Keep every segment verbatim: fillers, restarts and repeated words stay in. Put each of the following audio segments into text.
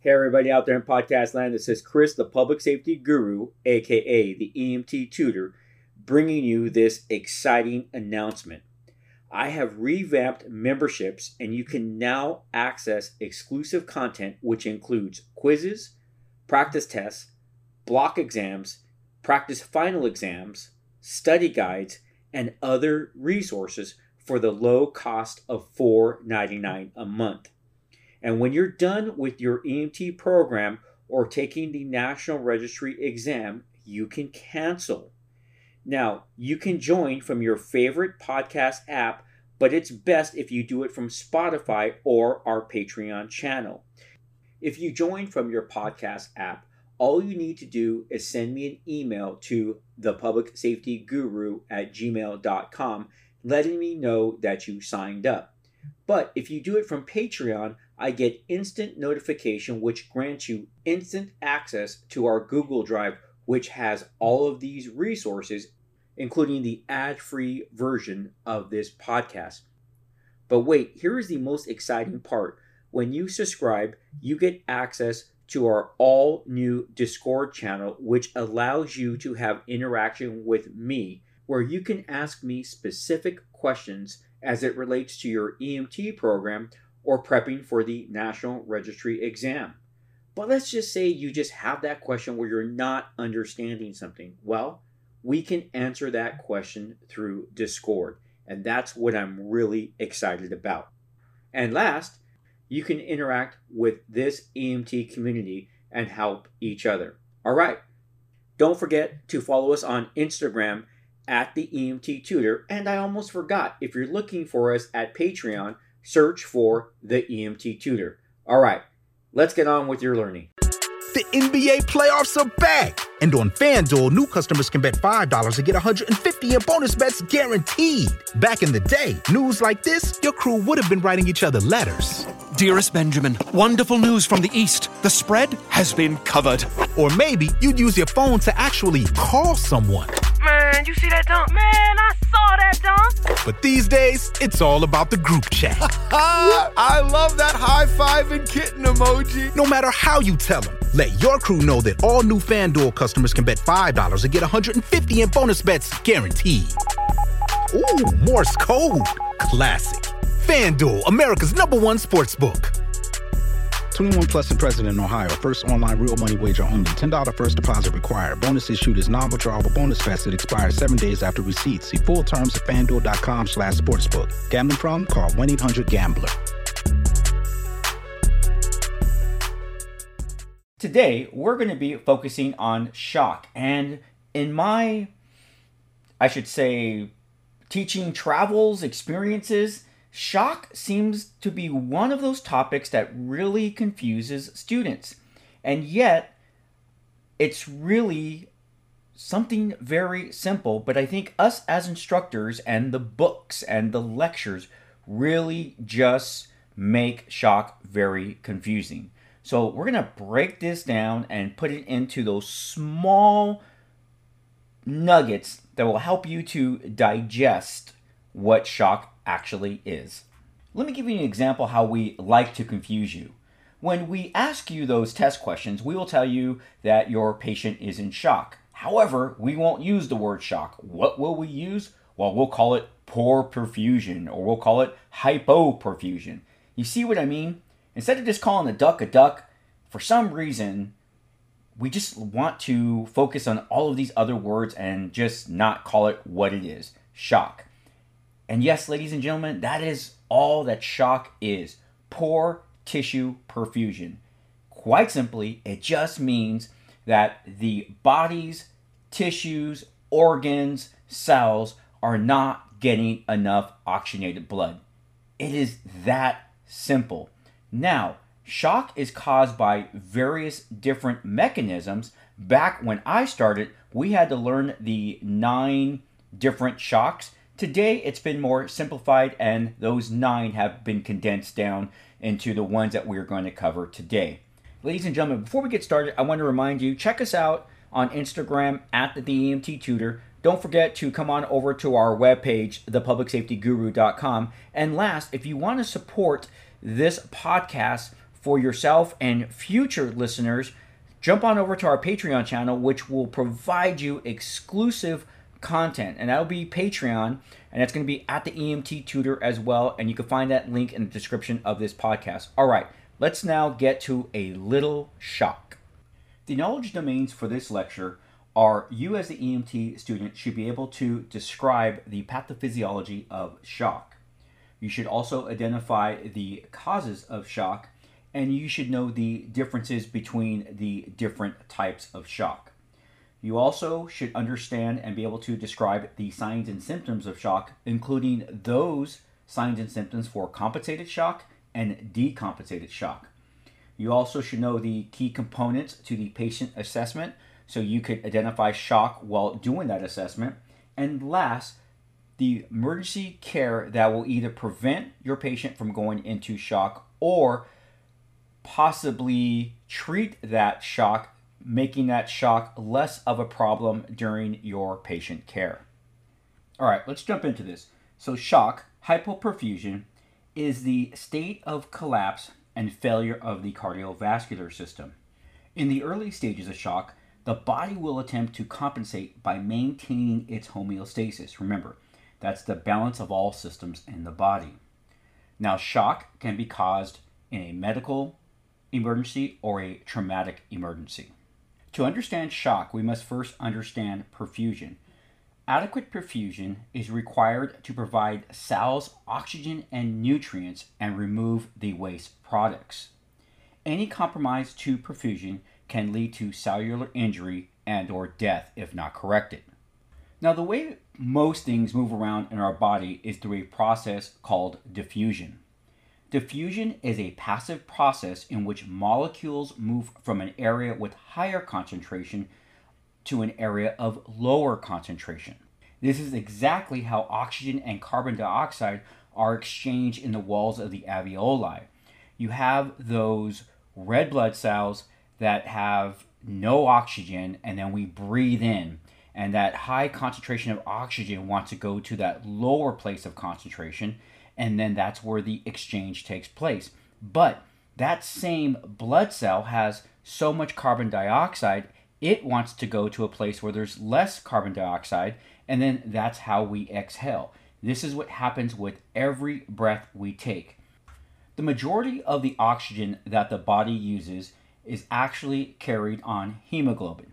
Hey everybody out there in podcast land, this is Chris, the public safety guru, aka the E M T tutor, bringing you this exciting announcement. I have revamped memberships and you can now access exclusive content which includes quizzes, practice tests, block exams, practice final exams, study guides, and other resources for the low cost of four dollars and ninety-nine cents a month. And when you're done with your E M T program or taking the National Registry exam, you can cancel. Now, you can join from your favorite podcast app, but it's best if you do it from Spotify or our Patreon channel. If you join from your podcast app, all you need to do is send me an email to thepublicsafetyguru at gmail dot com letting me know that you signed up. But if you do it from Patreon, I get instant notification which grants you instant access to our Google Drive, which has all of these resources, including the ad-free version of this podcast. But wait, here is the most exciting part. When you subscribe, you get access to our all-new Discord channel, which allows you to have interaction with me, where you can ask me specific questions as it relates to your E M T program or prepping for the National Registry exam. But let's just say you just have that question where you're not understanding something. Well, we can answer that question through Discord, and that's what I'm really excited about. And last, you can interact with this E M T community and help each other. All right. Don't forget to follow us on Instagram at the E M T Tutor. And I almost forgot, if you're looking for us at Patreon, search for the E M T Tutor. All right, let's get on with your learning. The N B A playoffs are back. And on FanDuel, new customers can bet five dollars and get one hundred fifty in bonus bets guaranteed. Back in the day, news like this, your crew would have been writing each other letters. Dearest Benjamin, wonderful news from the East. The spread has been covered. Or maybe you'd use your phone to actually call someone. Man, you see that dunk? Man, I saw that dunk. But these days, it's all about the group chat. I love that high five and kitten emoji. No matter how you tell them, let your crew know that all new FanDuel customers can bet five dollars and get one hundred fifty in bonus bets guaranteed. Ooh, Morse code. Classic. FanDuel, America's number one sports book. twenty-one plus and present in Ohio. First online real money wager only. ten dollars first deposit required. Bonus issued is non-withdrawable bonus vest that expires seven days after receipt. See full terms at fanduel.com slash sportsbook. Gambling problem? Call one eight hundred gambler. Today, we're going to be focusing on shock. And in my, I should say, teaching travels, experiences, shock seems to be one of those topics that really confuses students. And yet, it's really something very simple. But I think us as instructors and the books and the lectures really just make shock very confusing. So we're going to break this down and put it into those small nuggets that will help you to digest what shock actually is. Let me give you an example how we like to confuse you. When we ask you those test questions, we will tell you that your patient is in shock. However, we won't use the word shock. What will we use? Well, we'll call it poor perfusion, or we'll call it hypoperfusion. You see what I mean? Instead of just calling a duck a duck, for some reason, we just want to focus on all of these other words and just not call it what it is, shock. And yes, ladies and gentlemen, that is all that shock is, poor tissue perfusion. Quite simply, it just means that the body's tissues, organs, cells are not getting enough oxygenated blood. It is that simple. Now, shock is caused by various different mechanisms. Back when I started, we had to learn the nine different shocks. Today, it's been more simplified, and those nine have been condensed down into the ones that we're going to cover today. Ladies and gentlemen, before we get started, I want to remind you, check us out on Instagram at the E M T Tutor. Don't forget to come on over to our webpage, the public safety guru dot com. And last, if you want to support this podcast For yourself and future listeners, jump on over to our Patreon channel, which will provide you exclusive content. And that'll be Patreon, and that's going to be at the E M T Tutor as well. And you can find that link in the description of this podcast. All right, let's now get to a little shock. The knowledge domains for this lecture are you as the E M T student should be able to describe the pathophysiology of shock. You should also identify the causes of shock, and you should know the differences between the different types of shock. You also should understand and be able to describe the signs and symptoms of shock, including those signs and symptoms for compensated shock and decompensated shock. You also should know the key components to the patient assessment, so you could identify shock while doing that assessment. And last, the emergency care that will either prevent your patient from going into shock or possibly treat that shock, making that shock less of a problem during your patient care. All right, let's jump into this. So shock, hypoperfusion, is the state of collapse and failure of the cardiovascular system. In the early stages of shock, the body will attempt to compensate by maintaining its homeostasis. Remember, that's the balance of all systems in the body. Now, shock can be caused in a medical emergency or a traumatic emergency. To understand shock, we must first understand perfusion. Adequate perfusion is required to provide cells oxygen and nutrients and remove the waste products. Any compromise to perfusion can lead to cellular injury and or death if not corrected. Now, the way most things move around in our body is through a process called diffusion. Diffusion is a passive process in which molecules move from an area with higher concentration to an area of lower concentration. This is exactly how oxygen and carbon dioxide are exchanged in the walls of the alveoli. You have those red blood cells that have no oxygen, and then we breathe in, and that high concentration of oxygen wants to go to that lower place of concentration, and then that's where the exchange takes place. But that same blood cell has so much carbon dioxide, it wants to go to a place where there's less carbon dioxide, and then that's how we exhale. This is what happens with every breath we take. The majority of the oxygen that the body uses is actually carried on hemoglobin.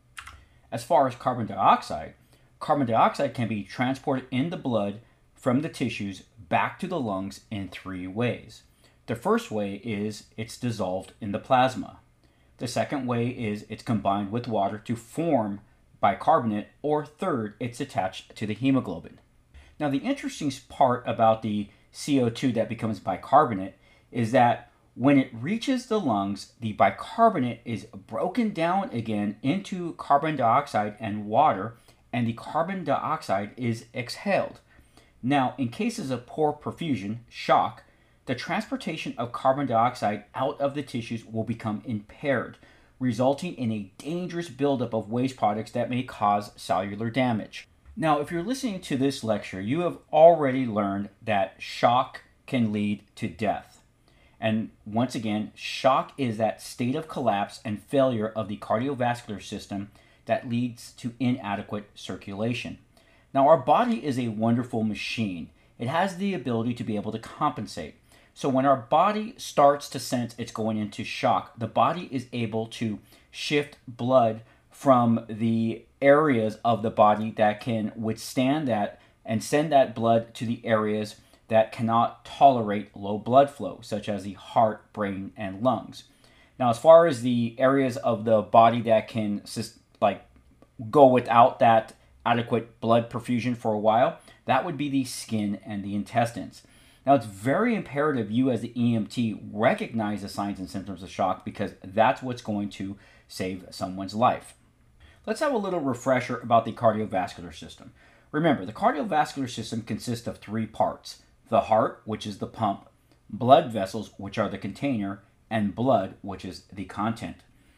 As far as carbon dioxide, carbon dioxide can be transported in the blood from the tissues back to the lungs in three ways. The first way is it's dissolved in the plasma. The second way is it's combined with water to form bicarbonate, or third, it's attached to the hemoglobin. Now, the interesting part about the C O two that becomes bicarbonate is that when it reaches the lungs, the bicarbonate is broken down again into carbon dioxide and water, and the carbon dioxide is exhaled. Now, in cases of poor perfusion, shock, the transportation of carbon dioxide out of the tissues will become impaired, resulting in a dangerous buildup of waste products that may cause cellular damage. Now, if you're listening to this lecture, you have already learned that shock can lead to death. And once again, shock is that state of collapse and failure of the cardiovascular system that leads to inadequate circulation. Now, our body is a wonderful machine. It has the ability to be able to compensate. So when our body starts to sense it's going into shock, the body is able to shift blood from the areas of the body that can withstand that and send that blood to the areas that cannot tolerate low blood flow, such as the heart, brain, and lungs. Now, as far as the areas of the body that can like go without that adequate blood perfusion for a while, that would be the skin and the intestines. Now, it's very imperative you as the E M T recognize the signs and symptoms of shock, because that's what's going to save someone's life. Let's have a little refresher about the cardiovascular system. Remember, the cardiovascular system consists of three parts: the heart, which is the pump, blood vessels, which are the container, and blood, which is the content.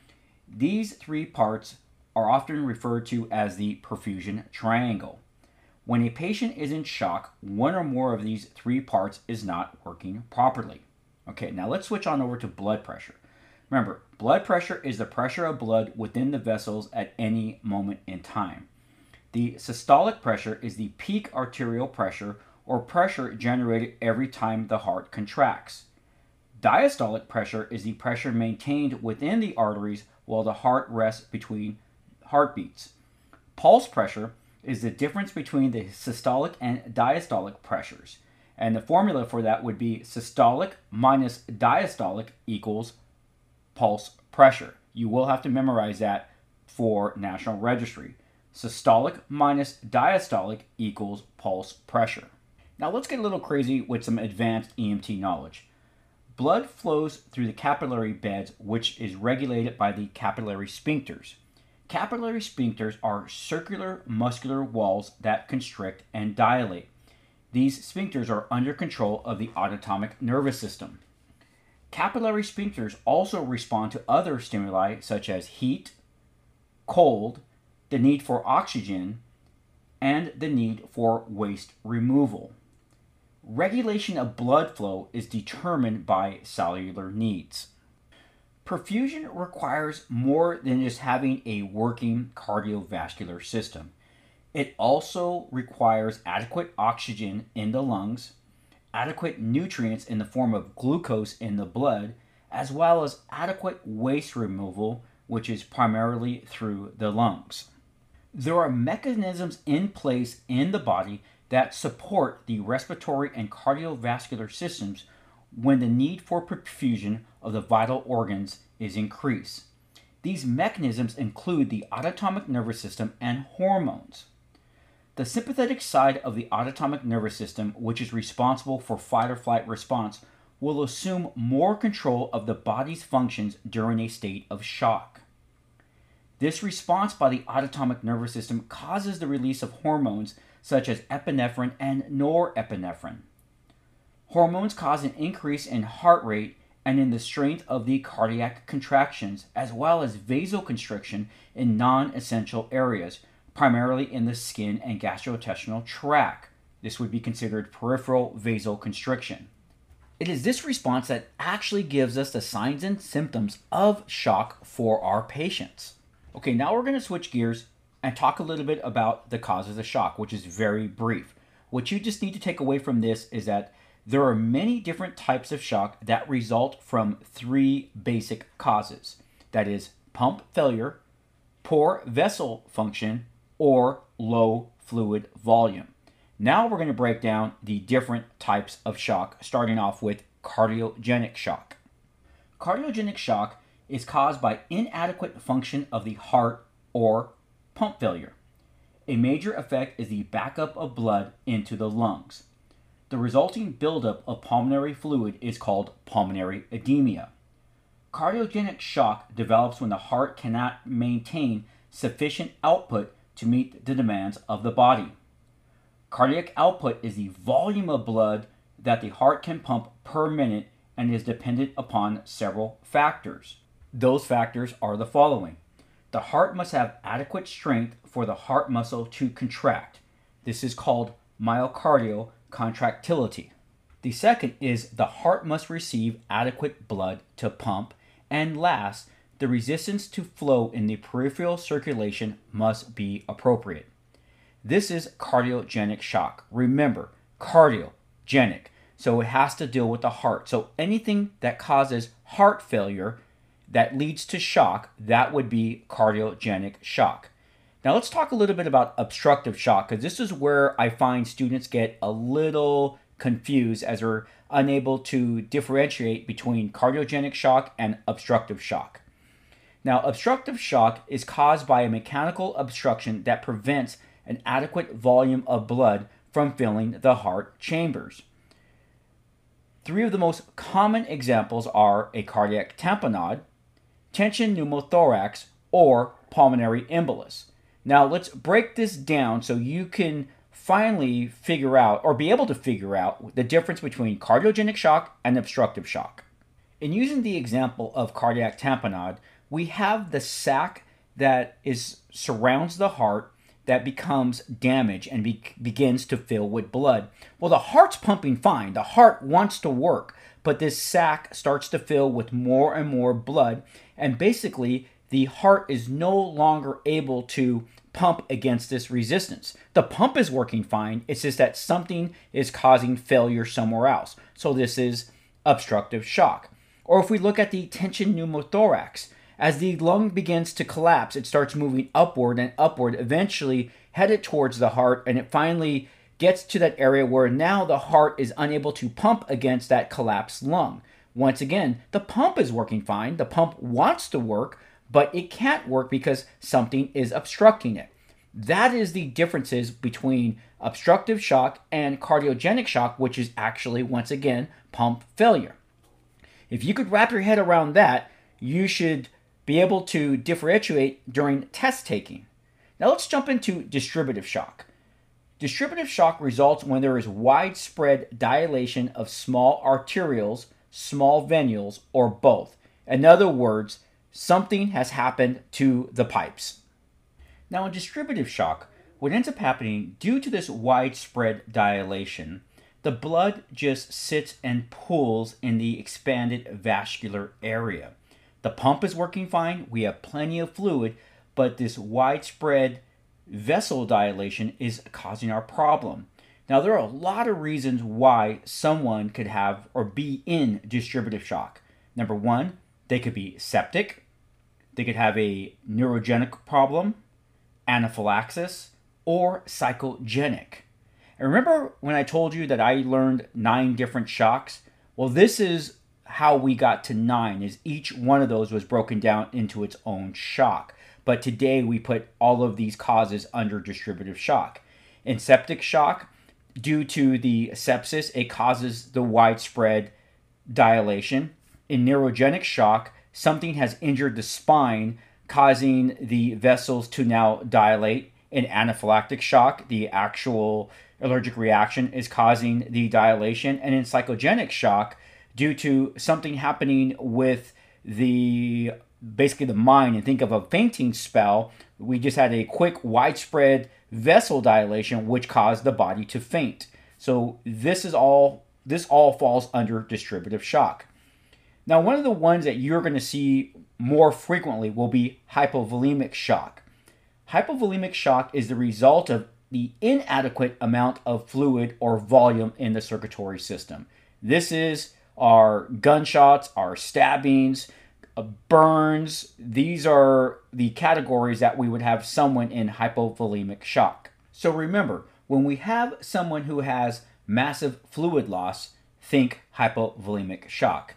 These three parts are often referred to as the perfusion triangle. When a patient is in shock, one or more of these three parts is not working properly. Okay, now let's switch on over to blood pressure. Remember, blood pressure is the pressure of blood within the vessels at any moment in time. The systolic pressure is the peak arterial pressure or pressure generated every time the heart contracts. Diastolic pressure is the pressure maintained within the arteries while the heart rests between heartbeats. Pulse pressure is the difference between the systolic and diastolic pressures. And the formula for that would be systolic minus diastolic equals pulse pressure. You will have to memorize that for National Registry. Systolic minus diastolic equals pulse pressure. Now let's get a little crazy with some advanced E M T knowledge. Blood flows through the capillary beds, which is regulated by the capillary sphincters. Capillary sphincters are circular muscular walls that constrict and dilate. These sphincters are under control of the autonomic nervous system. Capillary sphincters also respond to other stimuli such as heat, cold, the need for oxygen, and the need for waste removal. Regulation of blood flow is determined by cellular needs. Perfusion requires more than just having a working cardiovascular system. It also requires adequate oxygen in the lungs, adequate nutrients in the form of glucose in the blood, as well as adequate waste removal, which is primarily through the lungs. There are mechanisms in place in the body that support the respiratory and cardiovascular systems when the need for perfusion of the vital organs is increased. These mechanisms include the autonomic nervous system and hormones. The sympathetic side of the autonomic nervous system, which is responsible for fight or flight response, will assume more control of the body's functions during a state of shock. This response by the autonomic nervous system causes the release of hormones such as epinephrine and norepinephrine. Hormones cause an increase in heart rate and in the strength of the cardiac contractions, as well as vasoconstriction in non-essential areas, primarily in the skin and gastrointestinal tract. This would be considered peripheral vasoconstriction. It is this response that actually gives us the signs and symptoms of shock for our patients. Okay, now we're going to switch gears and talk a little bit about the causes of shock, which is very brief. What you just need to take away from this is that there are many different types of shock that result from three basic causes. That is pump failure, poor vessel function, or low fluid volume. Now we're going to break down the different types of shock, starting off with cardiogenic shock. Cardiogenic shock is caused by inadequate function of the heart or pump failure. A major effect is the backup of blood into the lungs. The resulting buildup of pulmonary fluid is called pulmonary edema. Cardiogenic shock develops when the heart cannot maintain sufficient output to meet the demands of the body. Cardiac output is the volume of blood that the heart can pump per minute and is dependent upon several factors. Those factors are the following. The heart must have adequate strength for the heart muscle to contract. This is called myocardial contractility. The second is the heart must receive adequate blood to pump. And last, the resistance to flow in the peripheral circulation must be appropriate. This is cardiogenic shock. Remember, cardiogenic. So it has to deal with the heart. So anything that causes heart failure that leads to shock, that would be cardiogenic shock. Now let's talk a little bit about obstructive shock, because this is where I find students get a little confused as they're unable to differentiate between cardiogenic shock and obstructive shock. Now, obstructive shock is caused by a mechanical obstruction that prevents an adequate volume of blood from filling the heart chambers. Three of the most common examples are a cardiac tamponade, tension pneumothorax, or pulmonary embolus. Now let's break this down so you can finally figure out or be able to figure out the difference between cardiogenic shock and obstructive shock. In using the example of cardiac tamponade, we have the sac that is surrounds the heart that becomes damaged and be- begins to fill with blood. Well, the heart's pumping fine. The heart wants to work, but this sac starts to fill with more and more blood, and basically the heart is no longer able to pump against this resistance. The pump is working fine. It's just that something is causing failure somewhere else. So this is obstructive shock. Or if we look at the tension pneumothorax, as the lung begins to collapse, it starts moving upward and upward, eventually headed towards the heart, and it finally gets to that area where now the heart is unable to pump against that collapsed lung. Once again, the pump is working fine. The pump wants to work, but it can't work because something is obstructing it. That is the differences between obstructive shock and cardiogenic shock, which is actually, once again, pump failure. If you could wrap your head around that, you should be able to differentiate during test taking. Now let's jump into distributive shock. Distributive shock results when there is widespread dilation of small arterioles, small venules, or both. In other words, something has happened to the pipes. Now in distributive shock, what ends up happening due to this widespread dilation, the blood just sits and pools in the expanded vascular area. The pump is working fine, we have plenty of fluid, but this widespread vessel dilation is causing our problem. Now there are a lot of reasons why someone could have or be in distributive shock. Number one, they could be septic, they could have a neurogenic problem, anaphylaxis, or psychogenic. And remember when I told you that I learned nine different shocks? Well, this is how we got to nine, is each one of those was broken down into its own shock. But today we put all of these causes under distributive shock. In septic shock, due to the sepsis, it causes the widespread dilation. In neurogenic shock, something has injured the spine, causing the vessels to now dilate. In anaphylactic shock, the actual allergic reaction is causing the dilation. And in psychogenic shock, due to something happening with the basically the mind, and think of a fainting spell, we just had a quick widespread vessel dilation which caused the body to faint. So this is all this all falls under distributive shock. Now, one of the ones that you're going to see more frequently will be hypovolemic shock. Hypovolemic shock is the result of the inadequate amount of fluid or volume in the circulatory system. This is our gunshots, our stabbings, uh, burns. These are the categories that we would have someone in hypovolemic shock. So remember, when we have someone who has massive fluid loss, think hypovolemic shock.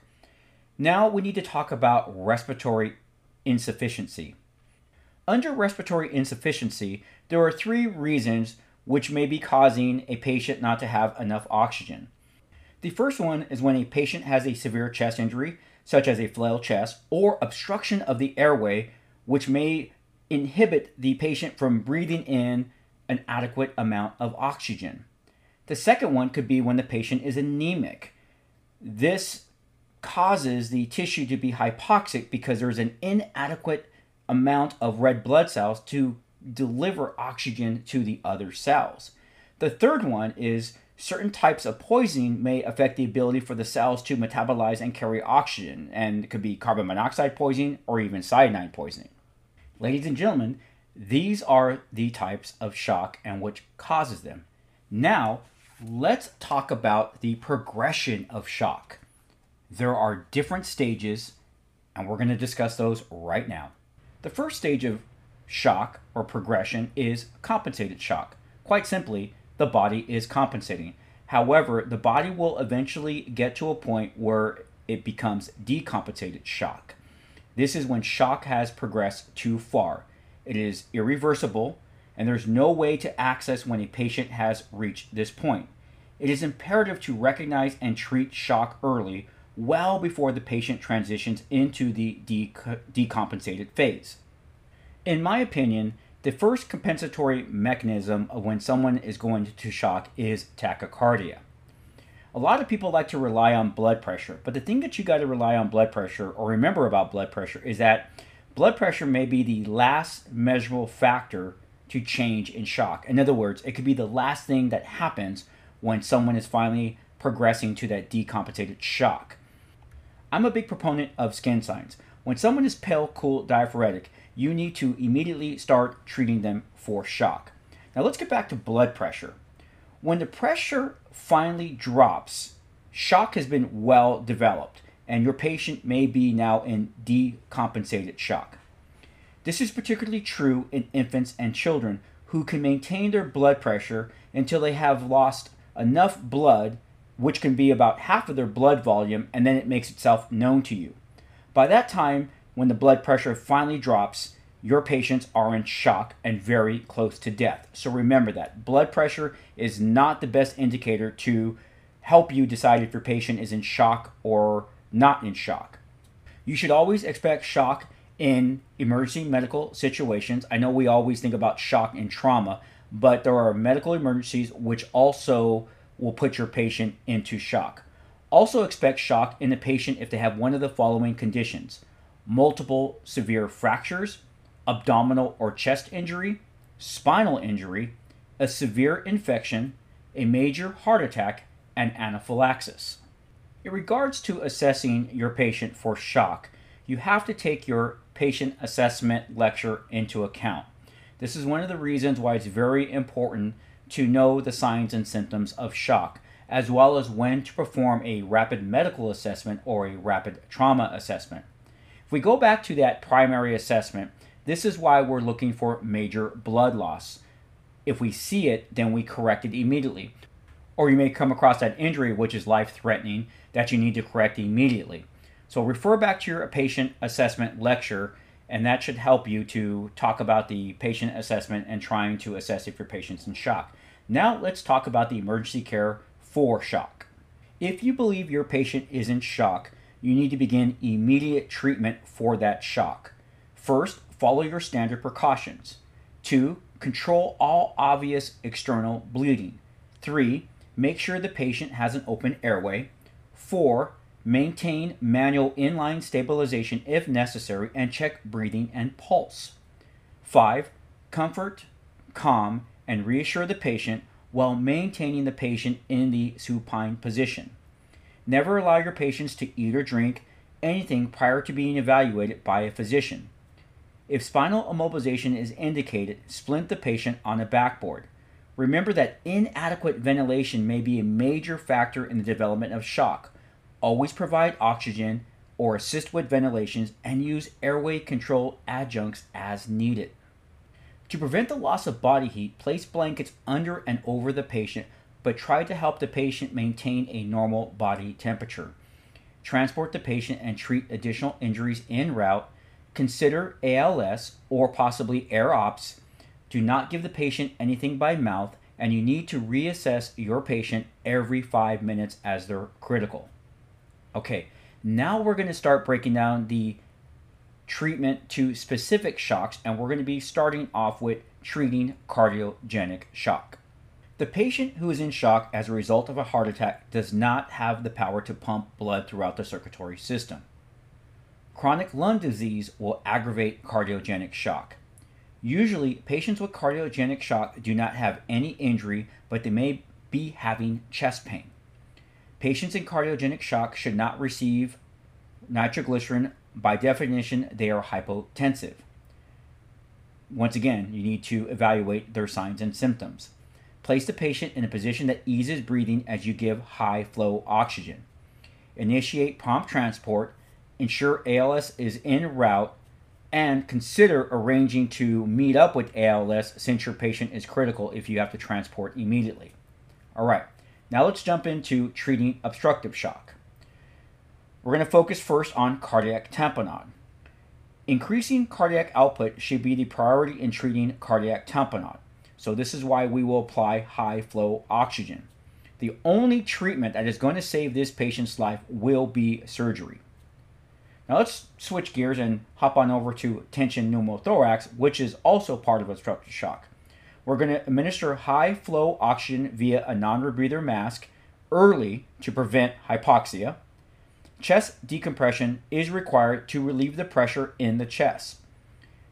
Now we need to talk about respiratory insufficiency. Under respiratory insufficiency, there are three reasons which may be causing a patient not to have enough oxygen. The first one is when a patient has a severe chest injury, such as a flail chest, or obstruction of the airway, which may inhibit the patient from breathing in an adequate amount of oxygen. The second one could be when the patient is anemic. This causes the tissue to be hypoxic because there's an inadequate amount of red blood cells to deliver oxygen to the other cells. The third one is certain types of poisoning may affect the ability for the cells to metabolize and carry oxygen, and it could be carbon monoxide poisoning or even cyanide poisoning. Ladies and gentlemen, these are the types of shock and which causes them. Now, let's talk about the progression of shock. There are different stages, and we're going to discuss those right now. The first stage of shock or progression is compensated shock. Quite simply, the body is compensating. However, the body will eventually get to a point where it becomes decompensated shock. This is when shock has progressed too far. It is irreversible, and there's no way to access when a patient has reached this point. It is imperative to recognize and treat shock early, well before the patient transitions into the dec- decompensated phase. In my opinion, the first compensatory mechanism of when someone is going to shock is tachycardia. A lot of people like to rely on blood pressure, but the thing that you got to rely on blood pressure or remember about blood pressure is that blood pressure may be the last measurable factor to change in shock. In other words, it could be the last thing that happens when someone is finally progressing to that decompensated shock. I'm a big proponent of skin signs. When someone is pale, cool, diaphoretic, you need to immediately start treating them for shock. Now let's get back to blood pressure. When the pressure finally drops, shock has been well developed, and your patient may be now in decompensated shock. This is particularly true in infants and children who can maintain their blood pressure until they have lost enough blood, which can be about half of their blood volume, and then it makes itself known to you. By that time, when the blood pressure finally drops, your patients are in shock and very close to death. So remember that. Blood pressure is not the best indicator to help you decide if your patient is in shock or not in shock. You should always expect shock in emergency medical situations. I know we always think about shock and trauma, but there are medical emergencies which also will put your patient into shock. Also expect shock in the patient if they have one of the following conditions: multiple severe fractures, abdominal or chest injury, spinal injury, a severe infection, a major heart attack, and anaphylaxis. In regards to assessing your patient for shock, you have to take your patient assessment lecture into account. This is one of the reasons why it's very important to know the signs and symptoms of shock, as well as when to perform a rapid medical assessment or a rapid trauma assessment. If we go back to that primary assessment, this is why we're looking for major blood loss. If we see it, then we correct it immediately. Or you may come across that injury which is life-threatening that you need to correct immediately. So refer back to your patient assessment lecture, and that should help you to talk about the patient assessment and trying to assess if your patient's in shock. Now let's talk about the emergency care for shock. If you believe your patient is in shock, you need to begin immediate treatment for that shock. First, follow your standard precautions. Two, control all obvious external bleeding. Three, make sure the patient has an open airway. Four, maintain manual inline stabilization if necessary and check breathing and pulse. Five, comfort, calm, and reassure the patient while maintaining the patient in the supine position. Never allow your patients to eat or drink anything prior to being evaluated by a physician. If spinal immobilization is indicated, splint the patient on a backboard. Remember that inadequate ventilation may be a major factor in the development of shock. Always provide oxygen or assist with ventilations and use airway control adjuncts as needed. To prevent the loss of body heat, place blankets under and over the patient, but try to help the patient maintain a normal body temperature. Transport the patient and treat additional injuries en route. Consider A L S or possibly air ops. Do not give the patient anything by mouth, and you need to reassess your patient every five minutes as they're critical. Okay, now we're going to start breaking down the treatment to specific shocks, and we're going to be starting off with treating cardiogenic shock. The patient who is in shock as a result of a heart attack does not have the power to pump blood throughout the circulatory system. Chronic lung disease will aggravate cardiogenic shock. Usually, patients with cardiogenic shock do not have any injury, but they may be having chest pain. Patients in cardiogenic shock should not receive nitroglycerin. By definition, they are hypotensive. Once again, you need to evaluate their signs and symptoms. Place the patient in a position that eases breathing as you give high flow oxygen. Initiate prompt transport. Ensure A L S is en route, and consider arranging to meet up with A L S since your patient is critical if you have to transport immediately. All right, now let's jump into treating obstructive shock. We're going to focus first on cardiac tamponade. Increasing cardiac output should be the priority in treating cardiac tamponade. So this is why we will apply high flow oxygen. The only treatment that is going to save this patient's life will be surgery. Now let's switch gears and hop on over to tension pneumothorax, which is also part of obstructive shock. We're going to administer high flow oxygen via a non-rebreather mask early to prevent hypoxia. Chest decompression is required to relieve the pressure in the chest.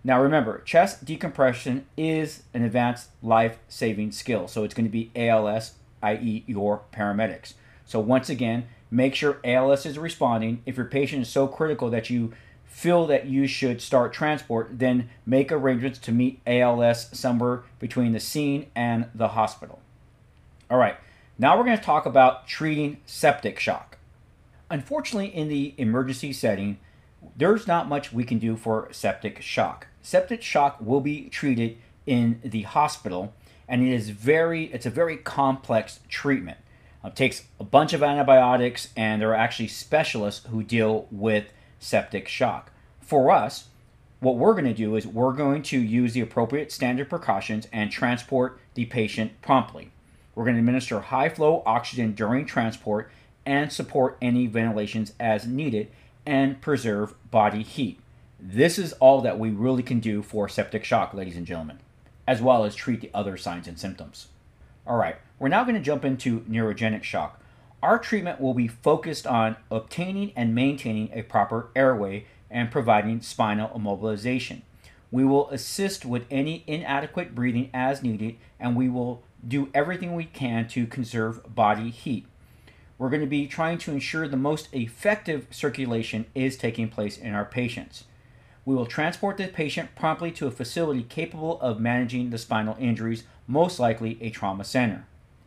Now remember, chest decompression is an advanced life-saving skill, so it's going to be A L S, that is your paramedics. So once again, make sure A L S is responding. If your patient is so critical that you feel that you should start transport, then make arrangements to meet A L S somewhere between the scene and the hospital. All right, now we're going to talk about treating septic shock. Unfortunately, in the emergency setting, there's not much we can do for septic shock. Septic shock will be treated in the hospital, and it is very, it's a very complex treatment. It takes a bunch of antibiotics, and there are actually specialists who deal with septic shock. For us, what we're going to do is we're going to use the appropriate standard precautions and transport the patient promptly. We're going to administer high flow oxygen during transport and support any ventilations as needed and preserve body heat. This is all that we really can do for septic shock, ladies and gentlemen, as well as treat the other signs and symptoms. All right, we're now going to jump into neurogenic shock. Our treatment will be focused on obtaining and maintaining a proper airway and providing spinal immobilization. We will assist with any inadequate breathing as needed, and we will do everything we can to conserve body heat. We're going to be trying to ensure the most effective circulation is taking place in our patients. We will transport the patient promptly to a facility capable of managing the spinal injuries, most likely a trauma center.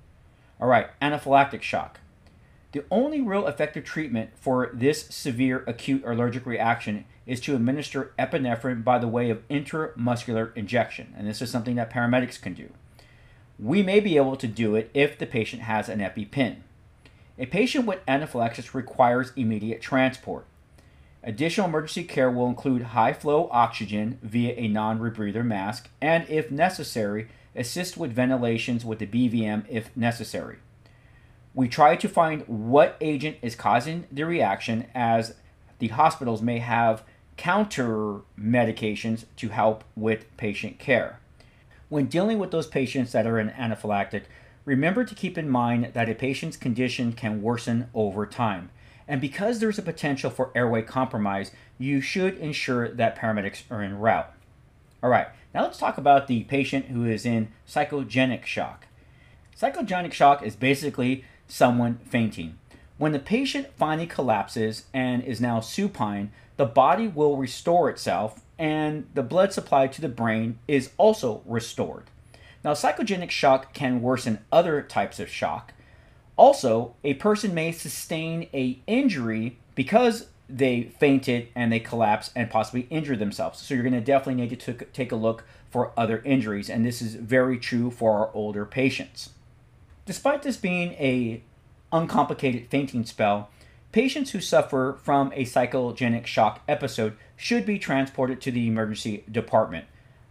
All right, anaphylactic shock. The only real effective treatment for this severe acute allergic reaction is to administer epinephrine by the way of intramuscular injection, and this is something that paramedics can do. We may be able to do it if the patient has an EpiPen. A patient with anaphylaxis requires immediate transport. Additional emergency care will include high-flow oxygen via a non-rebreather mask, and if necessary, assist with ventilations with the B V M if necessary. We try to find what agent is causing the reaction, as the hospitals may have counter medications to help with patient care. When dealing with those patients that are in anaphylactic, remember to keep in mind that a patient's condition can worsen over time. And because there's a potential for airway compromise, you should ensure that paramedics are en route. All right, now let's talk about the patient who is in psychogenic shock. Psychogenic shock is basically someone fainting. When the patient finally collapses and is now supine, the body will restore itself and the blood supply to the brain is also restored. Now, psychogenic shock can worsen other types of shock. Also, a person may sustain an injury because they fainted and they collapse and possibly injure themselves. So you're going to definitely need to t- take a look for other injuries, and this is very true for our older patients. Despite this being a uncomplicated fainting spell, patients who suffer from a psychogenic shock episode should be transported to the emergency department.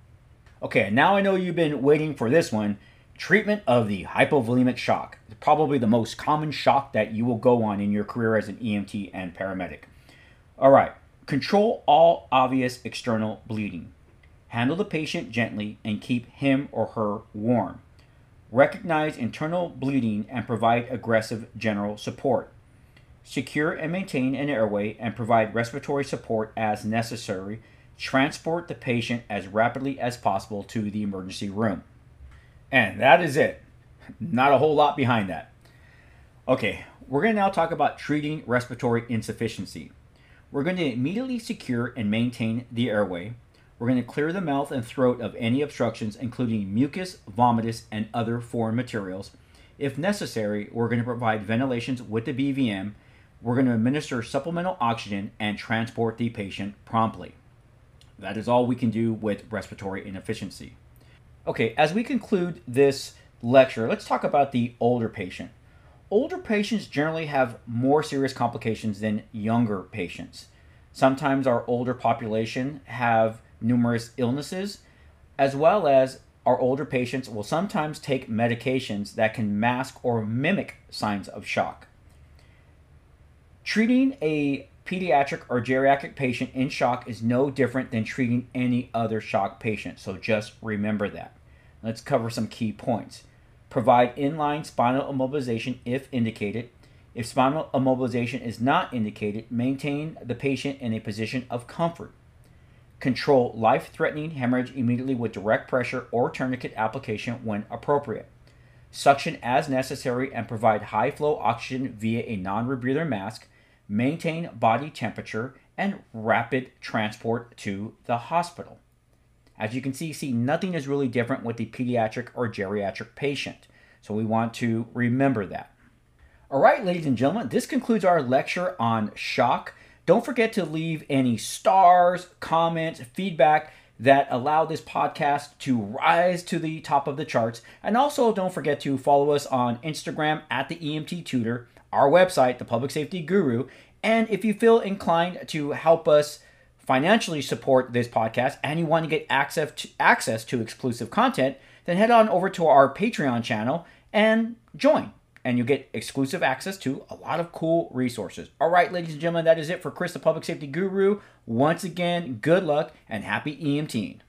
Okay, now I know you've been waiting for this one. Treatment of the hypovolemic shock. Probably the most common shock that you will go on in your career as an E M T and paramedic. All right, control all obvious external bleeding. Handle the patient gently and keep him or her warm. Recognize internal bleeding and provide aggressive general support. Secure and maintain an airway and provide respiratory support as necessary. Transport the patient as rapidly as possible to the emergency room. And that is it. Not a whole lot behind that. Okay, we're going to now talk about treating respiratory insufficiency. We're going to immediately secure and maintain the airway. We're going to clear the mouth and throat of any obstructions, including mucus, vomitus, and other foreign materials. If necessary, we're going to provide ventilations with the B V M. We're going to administer supplemental oxygen and transport the patient promptly. That is all we can do with respiratory inefficiency. Okay, as we conclude this lecture, let's talk about the older patient. Older patients generally have more serious complications than younger patients. Sometimes our older population have numerous illnesses, as well as our older patients will sometimes take medications that can mask or mimic signs of shock. Treating a pediatric or geriatric patient in shock is no different than treating any other shock patient, so just remember that. Let's cover some key points. Provide inline spinal immobilization if indicated. If spinal immobilization is not indicated, maintain the patient in a position of comfort. Control life-threatening hemorrhage immediately with direct pressure or tourniquet application when appropriate. Suction as necessary and provide high-flow oxygen via a non-rebreather mask. Maintain body temperature and rapid transport to the hospital. As you can see, see, nothing is really different with the pediatric or geriatric patient. So we want to remember that. All right, ladies and gentlemen, this concludes our lecture on shock. Don't forget to leave any stars, comments, feedback that allow this podcast to rise to the top of the charts. And also don't forget to follow us on Instagram at the E M T Tutor, our website, The Public Safety Guru. And if you feel inclined to help us financially support this podcast and you want to get access to, access to exclusive content, then head on over to our Patreon channel and join. And you'll get exclusive access to a lot of cool resources. All right, ladies and gentlemen, that is it for Chris, the Public Safety Guru. Once again, good luck and happy EMTing.